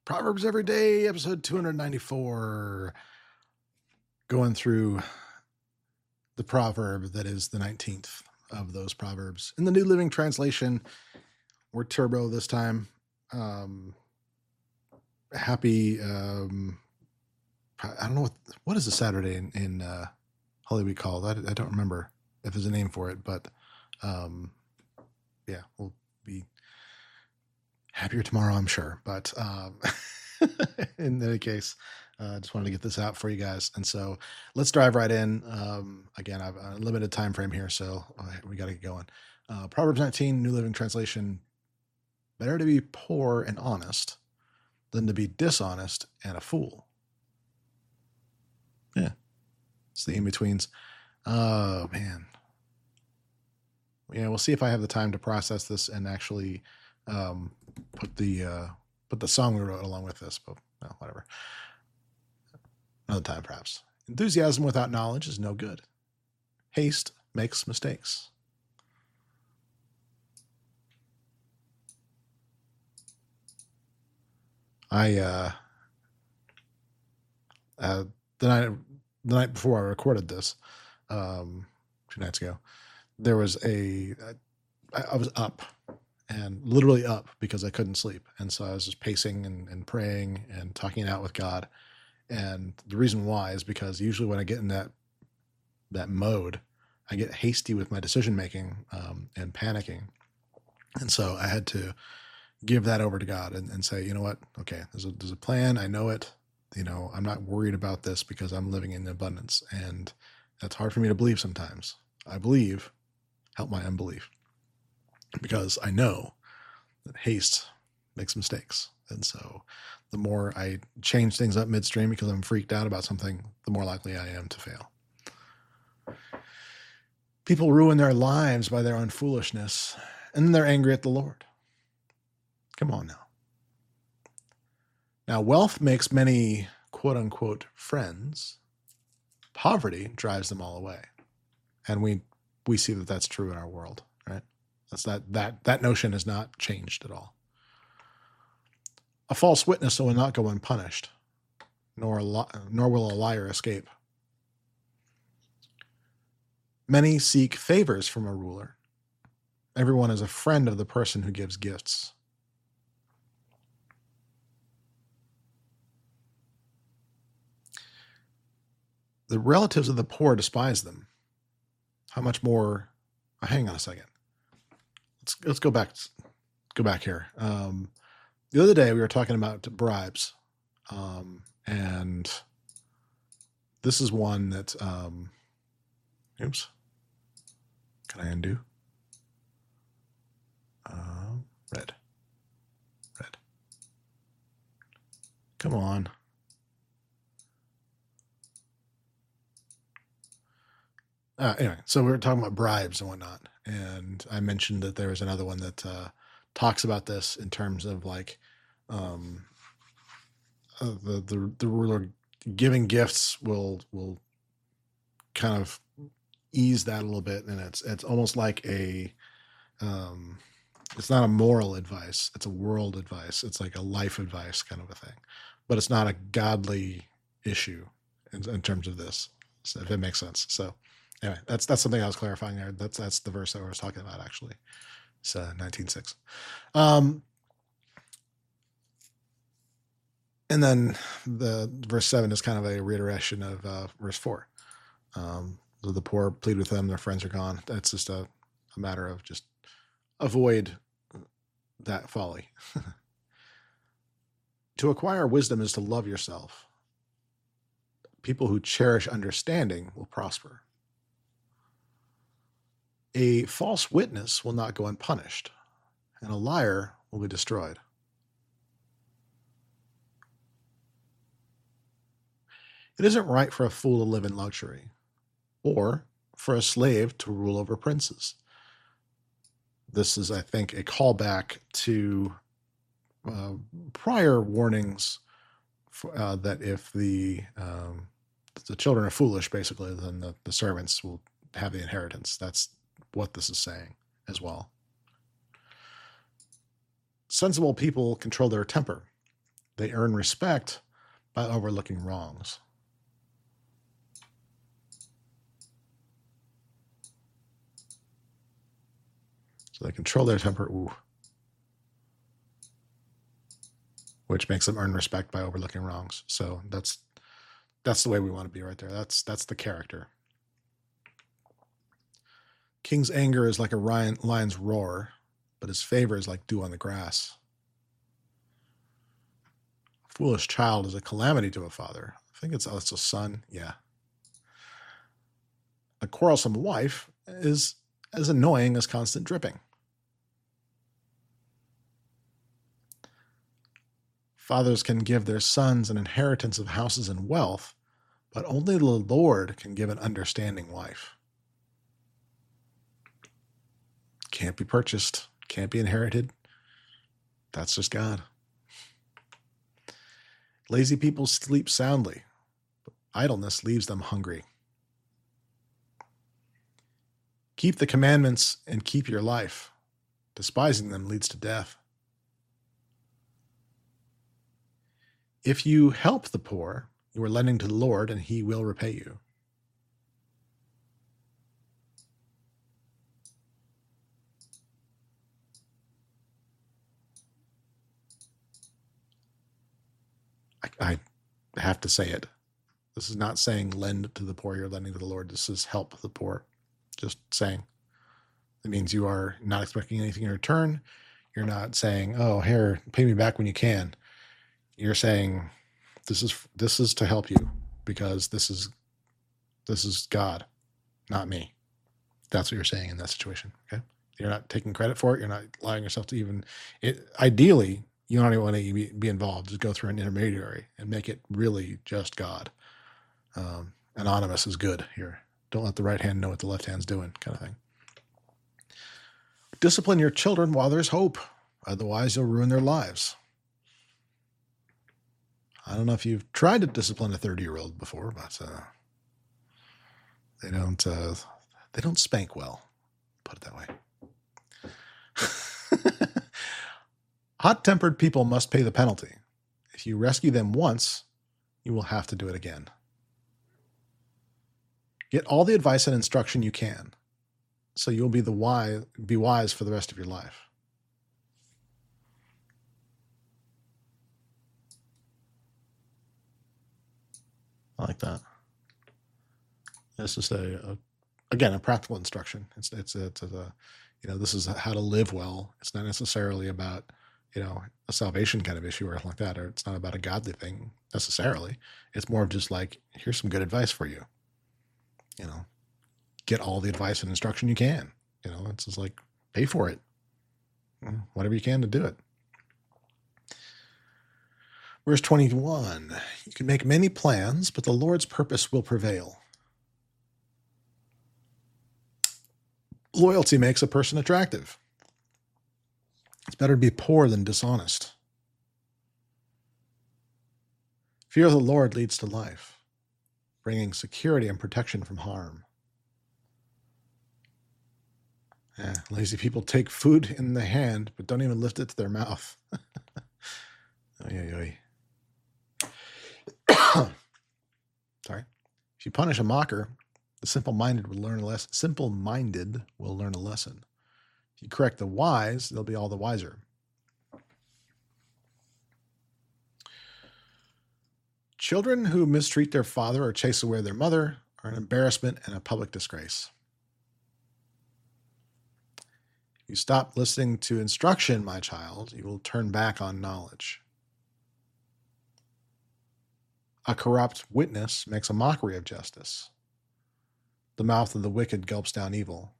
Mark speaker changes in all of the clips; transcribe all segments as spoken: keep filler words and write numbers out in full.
Speaker 1: Proverbs Every Day, episode two ninety-four. Going through the proverb that is the nineteenth of those proverbs. In the New Living Translation, we're turbo this time. Um, happy, um, I don't know, what what is a Saturday in, in uh, Holy Week called? I, I don't remember if there's a name for it, but um, yeah, we'll be happier tomorrow, I'm sure. But um, in any case, I uh, just wanted to get this out for you guys. And so let's dive right in. Um, again, I've a limited time frame here, so uh, we got to get going. Uh, Proverbs nineteen, New Living Translation. Better to be poor and honest than to be dishonest and a fool. Yeah. It's the in-betweens. Oh, man. Yeah, we'll see if I have the time to process this and actually um, put the uh, put the song we wrote along with this, but well, whatever. Another time, perhaps. Enthusiasm without knowledge is no good. Haste makes mistakes. I uh, uh, the night the night before I recorded this, um, two nights ago, there was a I, I was up and literally up because I couldn't sleep, and so I was just pacing and, and praying and talking it out with God. And the reason why is because usually when I get in that that mode, I get hasty with my decision making um, and panicking, and so I had to give that over to God and, and say, you know what? Okay, there's a, there's a plan. I know it. You know, I'm not worried about this because I'm living in abundance. And that's hard for me to believe sometimes. I believe, help my unbelief, because I know that haste makes mistakes. And so the more I change things up midstream because I'm freaked out about something, the more likely I am to fail. People ruin their lives by their own foolishness, and then they're angry at the Lord. Come on now. Now, wealth makes many quote unquote friends. Poverty drives them all away. And we we see that that's true in our world, right? That's that that that notion has not changed at all. A false witness will not go unpunished, nor a li- nor will a liar escape. Many seek favors from a ruler. Everyone is a friend of the person who gives gifts. The relatives of the poor despise them. How much more? Oh, hang on a second. Let's let's go back. Go back here. Um, the other day we were talking about bribes, um, and this is one that. Um, oops. Can I undo? Uh, red. Red. Come on. Uh, anyway, so we were talking about bribes and whatnot, and I mentioned that there was another one that uh, talks about this in terms of like um, uh, the the the ruler giving gifts will will kind of ease that a little bit, and it's it's almost like a um, it's not a moral advice; it's a world advice. It's like a life advice kind of a thing, but it's not a godly issue in, in terms of this. So if it makes sense, so. Anyway, that's that's something I was clarifying there. That's that's the verse that I was talking about, actually. It's uh, nineteen six. Um, and then the verse seven is kind of a reiteration of uh, verse four. Um, the poor plead with them; their friends are gone. That's just a, a matter of just avoid that folly. To acquire wisdom is to love yourself. People who cherish understanding will prosper. A false witness will not go unpunished, and a liar will be destroyed. It isn't right for a fool to live in luxury, or for a slave to rule over princes. This is, I think, a callback to uh, prior warnings for, uh, that if the um, the children are foolish, basically, then the, the servants will have the inheritance. That's what this is saying as well. Sensible people control their temper. They earn respect by overlooking wrongs. So they control their temper, ooh, which makes them earn respect by overlooking wrongs. So that's that's the way we want to be right there. That's that's the character. King's anger is like a lion's roar, but his favor is like dew on the grass. A foolish child is a calamity to a father. I think it's, oh, it's a son. Yeah. A quarrelsome wife is as annoying as constant dripping. Fathers can give their sons an inheritance of houses and wealth, but only the Lord can give an understanding wife. Can't be purchased, can't be inherited. That's just God. Lazy people sleep soundly, but idleness leaves them hungry. Keep the commandments and keep your life. Despising them leads to death. If you help the poor, you are lending to the Lord, and he will repay you. I, I have to say it. This is not saying lend to the poor, you're lending to the Lord. This is help the poor. Just saying. It means you are not expecting anything in return. You're not saying, oh, here, pay me back when you can. You're saying, this is this is to help you because this is this is God, not me. That's what you're saying in that situation. Okay, you're not taking credit for it. You're not allowing yourself to even. It, ideally, you don't even want to be, be involved. Just go through an intermediary and make it really just God. Um, anonymous is good here. Don't let the right hand know what the left hand's doing, kind of thing. Discipline your children while there's hope. Otherwise, you'll ruin their lives. I don't know if you've tried to discipline a thirty-year-old before, but uh, they don't uh, they don't spank well. Put it that way. Hot-tempered people must pay the penalty. If you rescue them once, you will have to do it again. Get all the advice and instruction you can, so you'll be the wise, be wise for the rest of your life. I like that. This is a, a again a practical instruction. It's it's it's a, you know, this is how to live well. It's not necessarily about, you know, a salvation kind of issue or anything like that, or it's not about a godly thing necessarily. It's more of just like, here's some good advice for you. You know, get all the advice and instruction you can. You know, it's just like, pay for it. Whatever you can to do it. Verse twenty-one, you can make many plans, but the Lord's purpose will prevail. Loyalty makes a person attractive. It's better to be poor than dishonest. Fear of the Lord leads to life, bringing security and protection from harm. Yeah, lazy people take food in the hand, but don't even lift it to their mouth. Oy, oy, oy. Sorry. If you punish a mocker, the simple-minded will learn a lesson. Simple-minded will learn a lesson. If you correct the wise, they'll be all the wiser. Children who mistreat their father or chase away their mother are an embarrassment and a public disgrace. If you stop listening to instruction, my child, you will turn back on knowledge. A corrupt witness makes a mockery of justice. The mouth of the wicked gulps down evil.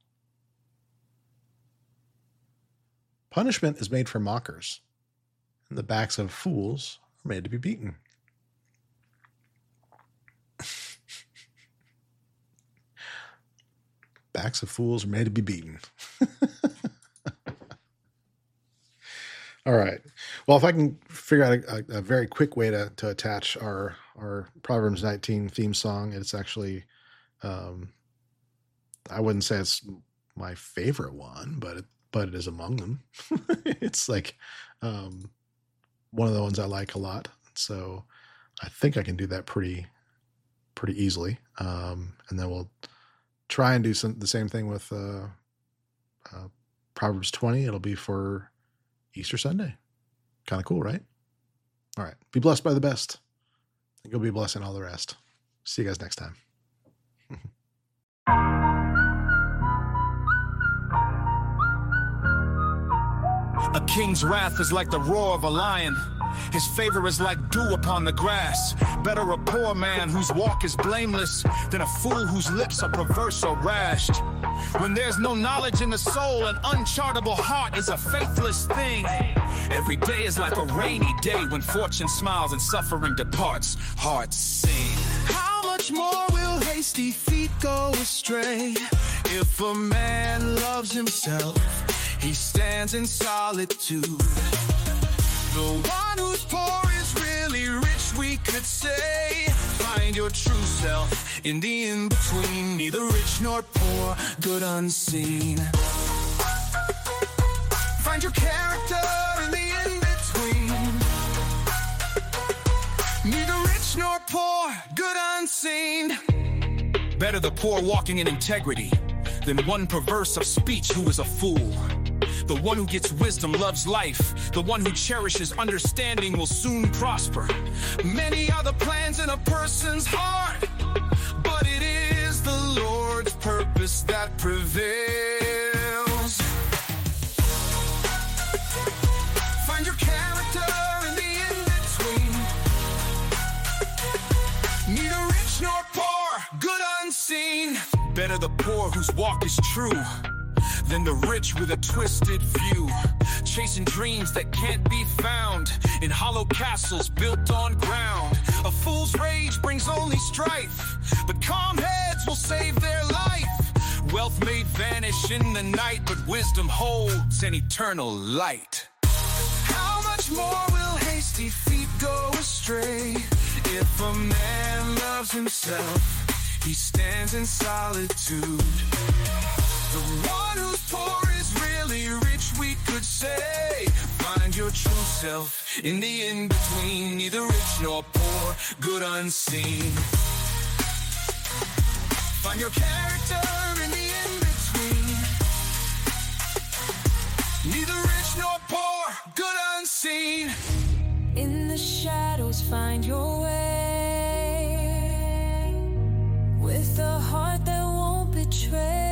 Speaker 1: Punishment is made for mockers, and the backs of fools are made to be beaten. Backs of fools are made to be beaten. All right. Well, if I can figure out a, a very quick way to, to attach our, our Proverbs nineteen theme song, it's actually, um, I wouldn't say it's my favorite one, but it, but it is among them. It's like, um, one of the ones I like a lot. So I think I can do that pretty, pretty easily. Um, and then we'll try and do some, the same thing with uh, uh, Proverbs twenty. It'll be for Easter Sunday. Kind of cool, right? All right. Be blessed by the best. And you'll be blessing all the rest. See you guys next time.
Speaker 2: A king's wrath is like the roar of a lion. His favor is like dew upon the grass. Better a poor man whose walk is blameless than a fool whose lips are perverse or rash. When there's no knowledge in the soul, an unchartable heart is a faithless thing. Every day is like a rainy day when fortune smiles and suffering departs. Hearts sing. How much more will hasty feet go astray? If a man loves himself, he stands in solitude. The one who's poor is really rich, we could say. Find your true self in the in-between, neither rich nor poor, good unseen. Find your character in the in-between, neither rich nor poor, good unseen. Better the poor walking in integrity than one perverse of speech who is a fool. The one who gets wisdom loves life. The one who cherishes understanding will soon prosper. Many are the plans in a person's heart, but it is the Lord's purpose that prevails. Find your character in the in-between, neither rich nor poor, good unseen. Better the poor whose walk is true than the rich with a twisted view, chasing dreams that can't be found in hollow castles built on ground. A fool's rage brings only strife, but calm heads will save their life. Wealth may vanish in the night, but wisdom holds an eternal light. How much more will hasty feet go astray? If a man loves himself, he stands in solitude. The one who's poor is really rich, we could say. Find your true self in the in-between, neither rich nor poor, good unseen. Find your character in the in-between, neither rich nor poor, good unseen.
Speaker 3: In the shadows find your way, with a heart that won't betray.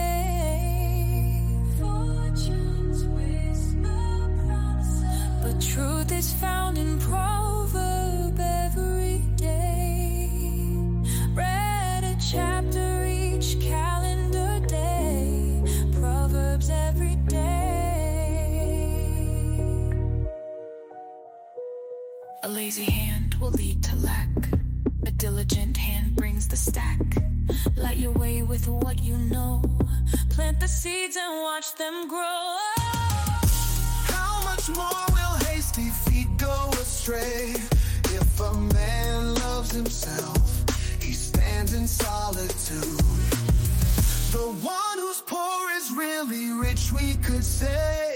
Speaker 3: Truth is found in proverb every day. Read a chapter each calendar day. Proverbs every day. A lazy hand will lead to lack. A diligent hand brings the stack. Light your way with what you know. Plant the seeds and watch them grow.
Speaker 2: How much more will hasty feet go astray? If a man loves himself, he stands in solitude. The one who's poor is really rich, we could say.